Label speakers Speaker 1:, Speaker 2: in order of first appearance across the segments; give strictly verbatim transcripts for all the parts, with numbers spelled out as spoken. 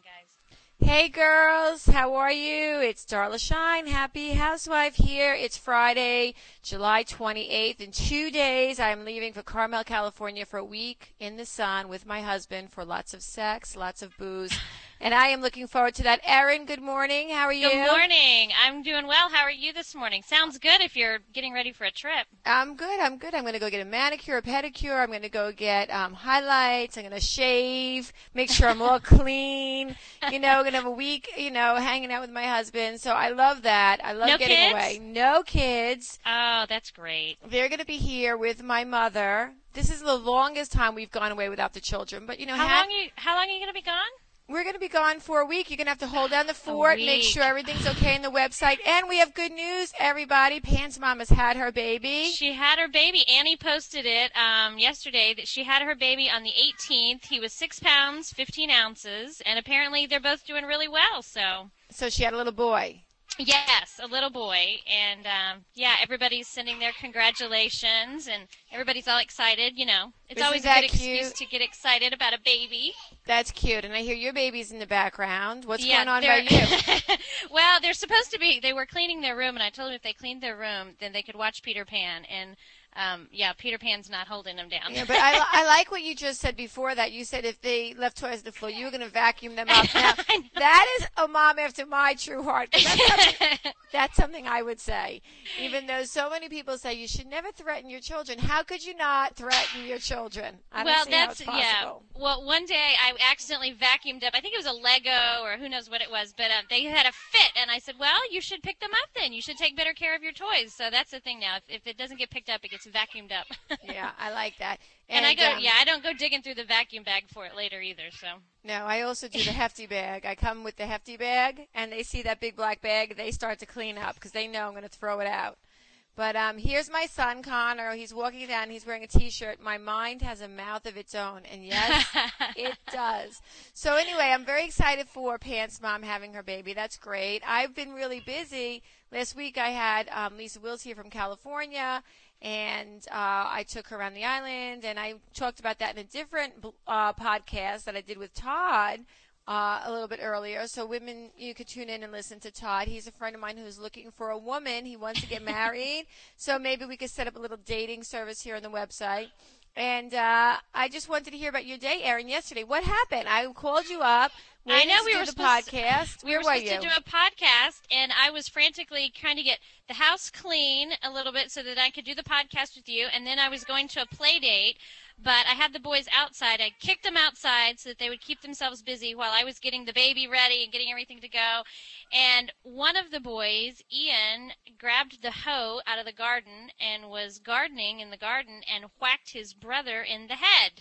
Speaker 1: guys.
Speaker 2: Hey girls, how are you? It's Darla Shine, Happy Housewife here. It's Friday, July twenty-eighth. In two days, I'm leaving for Carmel, California for a week in the sun with my husband for lots of sex, lots of booze. And I am looking forward to that. Erin, good morning. How are you?
Speaker 1: Good morning. I'm doing well. How are you this morning? Sounds good if you're getting ready for a trip.
Speaker 2: I'm good. I'm good. I'm going to go get a manicure, a pedicure. I'm going to go get um, highlights. I'm going to shave, make sure I'm all clean. You know, going to have a week, you know, hanging out with my husband. So I love that. I love
Speaker 1: No
Speaker 2: getting
Speaker 1: kids?
Speaker 2: away. No kids.
Speaker 1: Oh, that's great.
Speaker 2: They're going to be here with my mother. This is the longest time we've gone away without the children. But, you know,
Speaker 1: How
Speaker 2: ha-
Speaker 1: long are you, how long are you going to be gone?
Speaker 2: we're going to be gone for a week. You're going to have to hold down the fort, make
Speaker 1: week.
Speaker 2: sure everything's okay in the website. And we have good news, everybody. Pam's mom has had her baby.
Speaker 1: She had her baby. Annie posted it um, yesterday that she had her baby on the eighteenth. He was six pounds, fifteen ounces, and apparently they're both doing really well. So,
Speaker 2: So she had a little boy.
Speaker 1: yes, a little boy. And, um, yeah, everybody's sending their congratulations, and everybody's all excited. You know, it's
Speaker 2: Isn't
Speaker 1: always a
Speaker 2: that
Speaker 1: good excuse
Speaker 2: cute?
Speaker 1: to get excited about a baby.
Speaker 2: That's cute. And I hear your baby's in the background. What's
Speaker 1: Yeah,
Speaker 2: going on by
Speaker 1: they're-
Speaker 2: you?
Speaker 1: Well, they're supposed to be. They were cleaning their room, and I told them if they cleaned their room, then they could watch Peter Pan. And um, yeah, Peter Pan's not holding them down.
Speaker 2: Yeah, but I, li- I like what you just said before that. You said if they left toys on the floor, you were going to vacuum them up. Now, that is a mom after my true heart. 'Cause That's something, that's something I would say. Even though so many people say you should never threaten your children. How could you not threaten your children? I don't
Speaker 1: well,
Speaker 2: see
Speaker 1: that's
Speaker 2: how it's
Speaker 1: yeah.
Speaker 2: possible.
Speaker 1: Well, one day I accidentally vacuumed up. I think it was a Lego or who knows what it was, but uh, they had a fit, and I said, "Well, you should pick them up then. You should take better care of your toys." So that's the thing now. If, if it doesn't get picked up, it gets vacuumed up.
Speaker 2: Yeah, I like that.
Speaker 1: And, I go,
Speaker 2: um,
Speaker 1: yeah, I don't go digging through the vacuum bag for it later either. So.
Speaker 2: No, I also do the hefty bag. I come with the hefty bag, and they see that big black bag, they start to clean up because they know I'm going to throw it out. But um, here's my son, Connor. He's walking down. He's wearing a T-shirt. My mind has a mouth of its own, and yes, it does. So anyway, I'm very excited for Pants Mom having her baby. That's great. I've been really busy. Last week I had um, Lisa Wills here from California, and uh, I took her around the island, and I talked about that in a different uh, podcast that I did with Todd uh, a little bit earlier. So women, you could tune in and listen to Todd. He's a friend of mine who's looking for a woman. He wants to get married. So maybe we could set up a little dating service here on the website. And uh, I just wanted to hear about your day, Erin, yesterday. What happened? I called you up.
Speaker 1: I know
Speaker 2: to
Speaker 1: we
Speaker 2: do
Speaker 1: were
Speaker 2: the
Speaker 1: supposed to-
Speaker 2: podcast.
Speaker 1: We
Speaker 2: Where
Speaker 1: were
Speaker 2: were
Speaker 1: supposed
Speaker 2: you?
Speaker 1: to do a podcast, and I was frantically trying to get the house clean a little bit so that I could do the podcast with you, and then I was going to a play date, but I had the boys outside. I kicked them outside so that they would keep themselves busy while I was getting the baby ready and getting everything to go, and one of the boys, Ian, grabbed the hoe out of the garden and was gardening in the garden and whacked his brother in the head.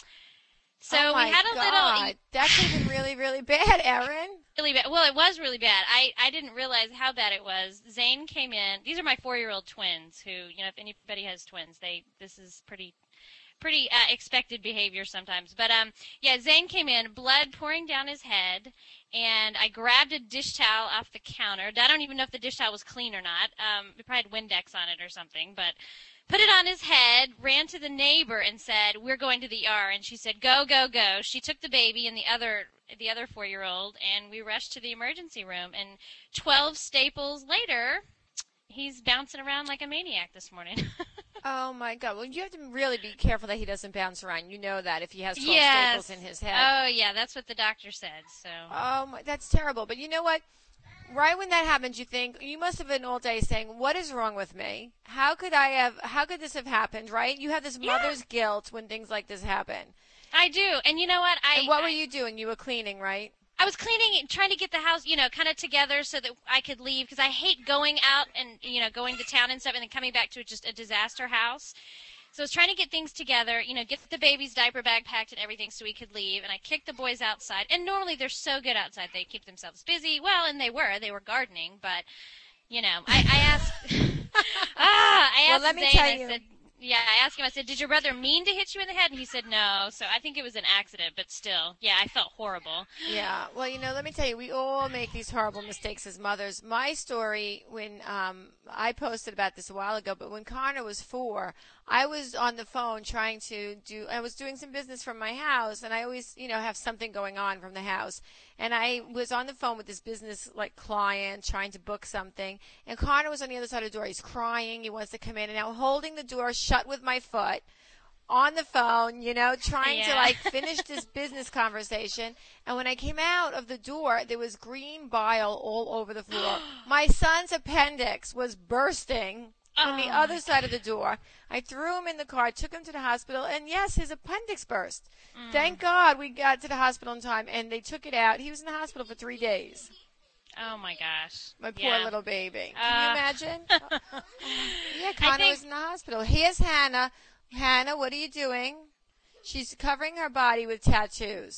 Speaker 1: So
Speaker 2: oh my
Speaker 1: we had a
Speaker 2: God.
Speaker 1: little
Speaker 2: That could have been really, really bad, Erin.
Speaker 1: really bad. Well, it was really bad. I, I didn't realize how bad it was. Zane came in. These are my four-year-old twins who, you know, if anybody has twins, they this is pretty pretty uh, expected behavior sometimes. But um yeah, Zane came in, blood pouring down his head, and I grabbed a dish towel off the counter. I don't even know if the dish towel was clean or not. Um it probably had Windex on it or something, but put it on his head, ran to the neighbor and said, "We're going to the E R." And she said, "Go, go, go." She took the baby and the other the other four-year-old, and we rushed to the emergency room. And twelve staples later, he's bouncing around like a maniac this morning.
Speaker 2: Oh my God! Well, you have to really be careful that he doesn't bounce around. You know that if he has twelve
Speaker 1: Yes.
Speaker 2: staples in his head.
Speaker 1: Oh, yeah, that's what the doctor said. So.
Speaker 2: Oh, my, that's terrible. But you know what? Right when that happens, you think you must have been all day saying, "What is wrong with me? How could I have? How could this have happened?" Right? You have this
Speaker 1: Yeah.
Speaker 2: mother's guilt when things like this happen.
Speaker 1: I do. And you know what? I
Speaker 2: And what
Speaker 1: I,
Speaker 2: were you doing? You were cleaning, right?
Speaker 1: I was cleaning, trying to get the house, you know, kind of together so that I could leave, because I hate going out and, you know, going to town and stuff and then coming back to just a disaster house. So I was trying to get things together, you know, get the baby's diaper bag packed and everything so we could leave. And I kicked the boys outside. And normally they're so good outside. They keep themselves busy. Well, and they were. They were gardening. But, you know, I, I asked ah, I
Speaker 2: Well,
Speaker 1: asked
Speaker 2: let me
Speaker 1: Zane,
Speaker 2: tell
Speaker 1: I
Speaker 2: you.
Speaker 1: said, yeah, I asked him, I said, "Did your brother mean to hit you in the head?" And he said no. So I think it was an accident. But still, yeah, I felt horrible.
Speaker 2: Yeah. Well, you know, let me tell you, we all make these horrible mistakes as mothers. My story, when um, I posted about this a while ago, but when Connor was four, I was on the phone trying to do, I was doing some business from my house, and I always, you know, have something going on from the house. And I was on the phone with this business like client trying to book something. And Connor was on the other side of the door. He's crying. He wants to come in. And I'm holding the door shut with my foot on the phone, you know, trying
Speaker 1: yeah.
Speaker 2: to like finish this business conversation. And when I came out of the door, there was green bile all over the floor. My son's appendix was bursting on the
Speaker 1: Oh,
Speaker 2: other
Speaker 1: my
Speaker 2: side of the door. I threw him in the car, took him to the hospital, and yes, his appendix burst.
Speaker 1: Mm.
Speaker 2: Thank God we got to the hospital in time, and they took it out. He was in the hospital for three days.
Speaker 1: Oh my gosh.
Speaker 2: My poor
Speaker 1: yeah.
Speaker 2: little baby. Can
Speaker 1: Uh,
Speaker 2: you imagine? Oh, yeah, Connor
Speaker 1: think-
Speaker 2: was in the hospital. Here's Hannah. Hannah, what are you doing? She's covering her body with tattoos.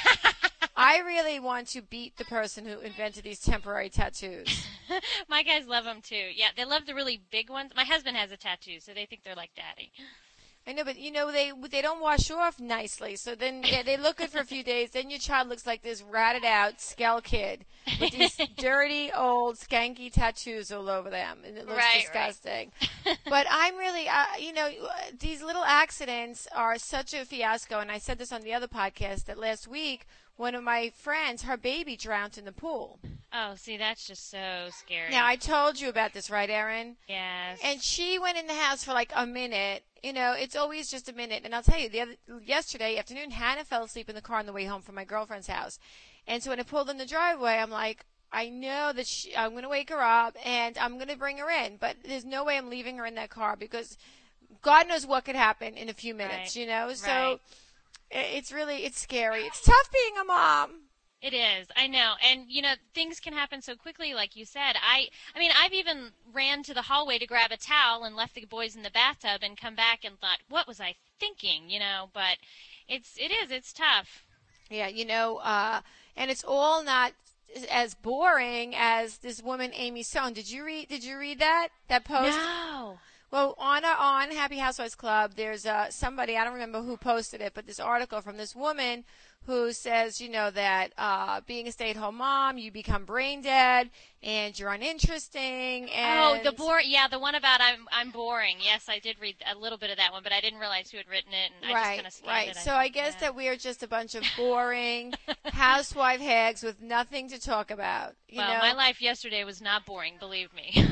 Speaker 2: I really want to beat the person who invented these temporary tattoos.
Speaker 1: My guys love them too. Yeah, they love the really big ones. My husband has a tattoo, so they think they're like daddy.
Speaker 2: I know, but you know they they don't wash off nicely. So then yeah, they look good for a few days. Then your child looks like this ratted out skell kid with these dirty old skanky tattoos all over them, and it looks
Speaker 1: Right,
Speaker 2: disgusting.
Speaker 1: right.
Speaker 2: But I'm really, uh, you know, these little accidents are such a fiasco. And I said this on the other podcast that last week, one of my friends, her baby drowned in the pool.
Speaker 1: Oh, see, that's just so scary.
Speaker 2: Now I told you about this, right, Erin?
Speaker 1: Yes.
Speaker 2: And she went in the house for like a minute. You know, it's always just a minute. And I'll tell you, the other, yesterday afternoon, Hannah fell asleep in the car on the way home from my girlfriend's house. And so when I pulled in the driveway, I'm like, I know that she, I'm going to wake her up and I'm going to bring her in. But there's no way I'm leaving her in that car because God knows what could happen in a few minutes,
Speaker 1: Right.
Speaker 2: you know? So
Speaker 1: Right.
Speaker 2: it's really, it's scary. It's tough being a mom.
Speaker 1: It is. I know. And, you know, things can happen so quickly, like you said. I I mean, I've even ran to the hallway to grab a towel and left the boys in the bathtub and come back and thought, what was I thinking, you know? But it's, it is. It's tough.
Speaker 2: Yeah, you know, uh, and it's all not as boring as this woman, Amy Sohn. Did you read, did you read that, that post?
Speaker 1: No.
Speaker 2: Well, on our, on Happy Housewives Club, there's uh, somebody, I don't remember who posted it, but this article from this woman who says, you know, that uh, being a stay-at-home mom, you become brain dead and you're uninteresting. And
Speaker 1: Oh, the bore. Yeah, the one about I'm I'm boring. Yes, I did read a little bit of that one, but I didn't realize who had written it, and I just
Speaker 2: Right,
Speaker 1: kind of scanned
Speaker 2: right.
Speaker 1: it.
Speaker 2: So I guess that we're just a bunch of boring housewife hags with nothing to talk about. You
Speaker 1: well,
Speaker 2: know?
Speaker 1: my life yesterday was not boring, believe me.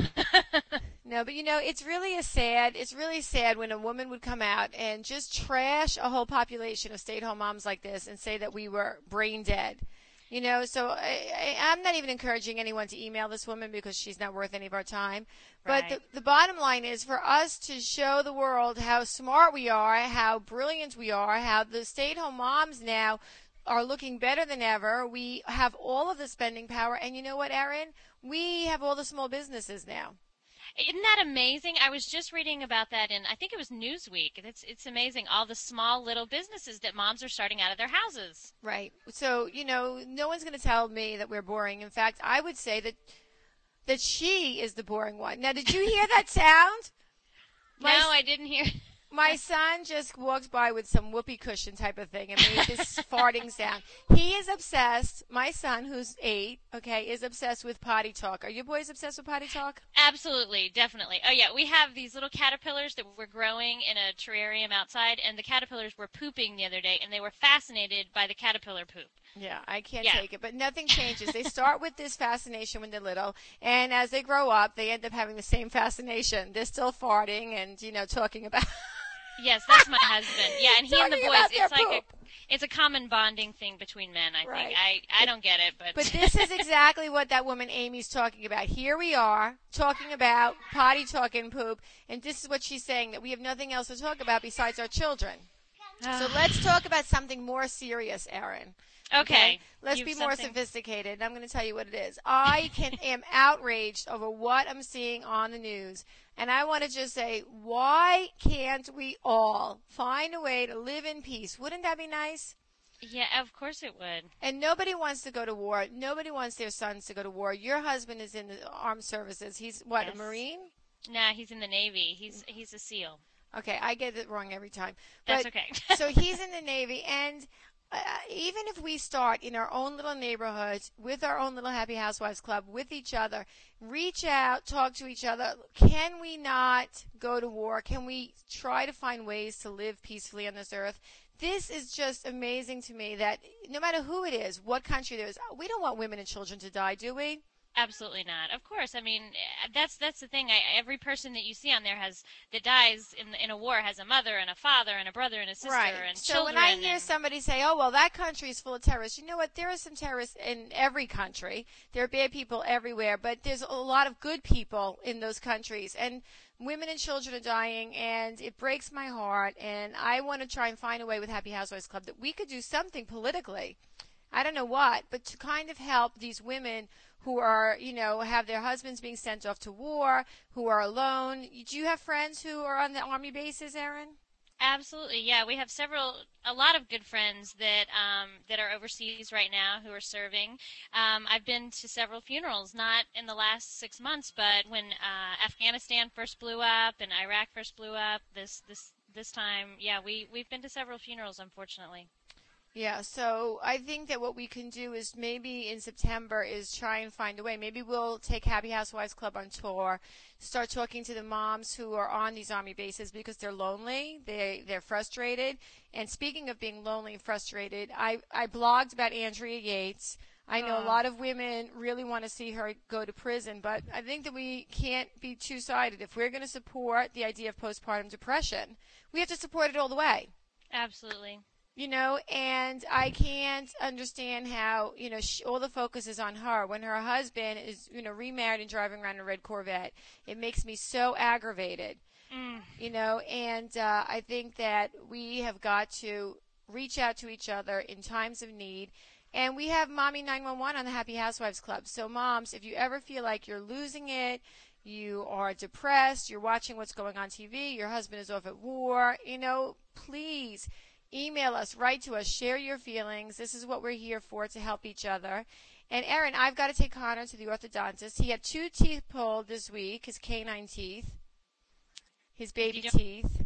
Speaker 2: No, but you know, it's really a sad, it's really sad when a woman would come out and just trash a whole population of stay-at-home moms like this and say that we were brain dead. You know, so I, I, I'm not even encouraging anyone to email this woman because she's not worth any of our time. But
Speaker 1: Right.
Speaker 2: the, the bottom line is for us to show the world how smart we are, how brilliant we are, how the stay-at-home moms now are looking better than ever. We have all of the spending power. And you know what, Erin? We have all the small businesses now.
Speaker 1: Isn't that amazing? I was just reading about that in, I think it was Newsweek. It's it's amazing, all the small little businesses that moms are starting out of their houses.
Speaker 2: Right. So, you know, no one's going to tell me that we're boring. In fact, I would say that that she is the boring one. Now, did you hear that sound? My,
Speaker 1: no, I didn't hear.
Speaker 2: my son just walked by with some whoopee cushion type of thing and made this farting sound. He is obsessed. My son, who's eight, okay, is obsessed with potty talk. Are your boys obsessed with potty talk?
Speaker 1: Absolutely, definitely. Oh, yeah, we have these little caterpillars that were growing in a terrarium outside, and the caterpillars were pooping the other day, and they were fascinated by the caterpillar poop.
Speaker 2: Yeah, I can't
Speaker 1: Yeah.
Speaker 2: take it. But nothing changes. They start with this fascination when they're little, and as they grow up, they end up having the same fascination. They're still farting and, you know, talking about...
Speaker 1: Yes, that's my husband. Yeah, and he and the
Speaker 2: Talking
Speaker 1: boys,
Speaker 2: about their
Speaker 1: it's like
Speaker 2: poop.
Speaker 1: a, it's a common bonding thing between men, I
Speaker 2: Right.
Speaker 1: think. I, I don't get it, but...
Speaker 2: But this is exactly what that woman Amy's talking about. Here we are talking about potty talk and poop, and this is what she's saying, that we have nothing else to talk about besides our children. So let's talk about something more serious, Erin.
Speaker 1: Okay.
Speaker 2: Let's
Speaker 1: You've
Speaker 2: be more
Speaker 1: something-
Speaker 2: sophisticated, and I'm going to tell you what it is. I can am outraged over what I'm seeing on the news, and I want to just say, why can't we all find a way to live in peace? Wouldn't that be nice?
Speaker 1: Yeah, of course it would.
Speaker 2: And nobody wants to go to war. Nobody wants their sons to go to war. Your husband is in the armed services. He's, what,
Speaker 1: Yes.
Speaker 2: a Marine?
Speaker 1: Nah, he's in the Navy. He's he's a SEAL.
Speaker 2: Okay, I get it wrong every time.
Speaker 1: That's
Speaker 2: But,
Speaker 1: okay.
Speaker 2: so he's in the Navy, and uh, even if we start in our own little neighborhoods with our own little Happy Housewives Club with each other, reach out, talk to each other, can we not go to war? Can we try to find ways to live peacefully on this earth? this is just amazing to me that no matter who it is, what country there is, we don't want women and children to die, do we?
Speaker 1: Absolutely not. Of course. I mean, eh, that's that's the thing. I, every person that you see on there has that dies in in a war has a mother and a father and a brother and a sister
Speaker 2: Right.
Speaker 1: and
Speaker 2: So
Speaker 1: children.
Speaker 2: when I hear
Speaker 1: and,
Speaker 2: somebody say, "Oh, well, that country is full of terrorists," you know what? There are some terrorists in every country. There are bad people everywhere, but there's a lot of good people in those countries, and women and children are dying, and it breaks my heart. And I want to try and find a way with Happy Housewives Club that we could do something politically. I don't know what, but to kind of help these women who are, you know, have their husbands being sent off to war, who are alone. Do you have friends who are on the army bases, Erin?
Speaker 1: Absolutely, yeah. We have several, a lot of good friends that um, that are overseas right now who are serving. Um, I've been to several funerals, not in the last six months, but when uh, Afghanistan first blew up and Iraq first blew up. This this this time, yeah, we we've been to several funerals, unfortunately.
Speaker 2: Yeah, so I think that what we can do is maybe in September is try and find a way. Maybe we'll take Happy Housewives Club on tour, start talking to the moms who are on these army bases because they're lonely, they they're frustrated. And speaking of being lonely and frustrated, I I blogged about Andrea Yates. I know a lot of women really want to see her go to prison, but I think that we can't be two-sided. If we're going to support the idea of postpartum depression, we have to support it all the way.
Speaker 1: Absolutely.
Speaker 2: You know, and I can't understand how, you know, she, all the focus is on her when her husband is, you know, remarried and driving around in a red Corvette. It makes me so aggravated,
Speaker 1: Mm.
Speaker 2: you know, and uh, I think that we have got to reach out to each other in times of need. And we have Mommy nine one one on the Happy Housewives Club. So, moms, if you ever feel like you're losing it, you are depressed, you're watching what's going on T V, your husband is off at war, you know, please email us, write to us, share your feelings. This is what we're here for, to help each other. And Erin, I've got to take Connor to the orthodontist. He had two teeth pulled this week, his canine teeth, his baby teeth.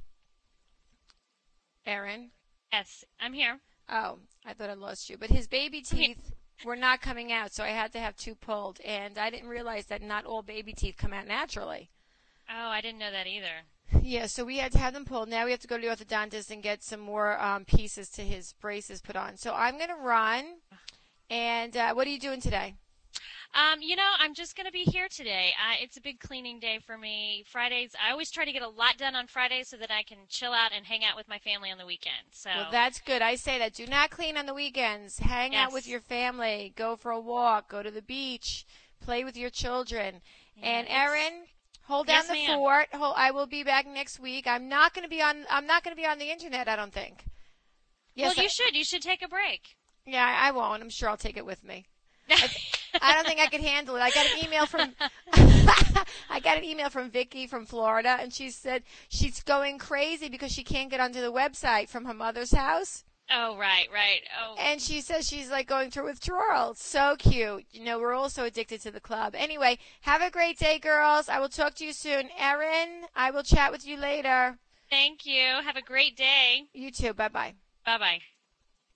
Speaker 2: Erin?
Speaker 1: Yes, I'm here.
Speaker 2: Oh, I thought I lost you. But his baby teeth were not coming out, so I had to have two pulled. And I didn't realize that not all baby teeth come out naturally.
Speaker 1: Oh, I didn't know that either.
Speaker 2: Yeah, so we had to have them pulled. Now we have to go to the orthodontist and get some more um, pieces to his braces put on. So I'm going to run. And uh, what are you doing today?
Speaker 1: Um, you know, I'm just going to be here today. Uh, it's a big cleaning day for me. Fridays, I always try to get a lot done on Fridays so that I can chill out and hang out with my family on the weekend. So
Speaker 2: Well, that's good. I say that. Do not clean on the weekends. Hang
Speaker 1: Yes.
Speaker 2: out with your family. Go for a walk. Go to the beach. Play with your children.
Speaker 1: Yeah,
Speaker 2: and
Speaker 1: it's-
Speaker 2: Erin, hold down
Speaker 1: Yes,
Speaker 2: the
Speaker 1: ma'am.
Speaker 2: fort. Hold, I will be back next week. I'm not going to be on. I'm not going to be on the internet. I don't think. Yes,
Speaker 1: well, you
Speaker 2: I-
Speaker 1: should. You should take a break.
Speaker 2: Yeah, I I won't. I'm sure I'll take it with me. I don't think I could handle it. I got an email from I got an email from Vicky from Florida, and she said she's going crazy because she can't get onto the website from her mother's house.
Speaker 1: Oh, right, right. Oh,
Speaker 2: And she says she's like going through withdrawal. So cute. You know, we're all so addicted to the club. Anyway, have a great day, girls. I will talk to you soon. Erin, I will chat with you later.
Speaker 1: thank you. Have a great day.
Speaker 2: You too. Bye-bye.
Speaker 1: Bye-bye.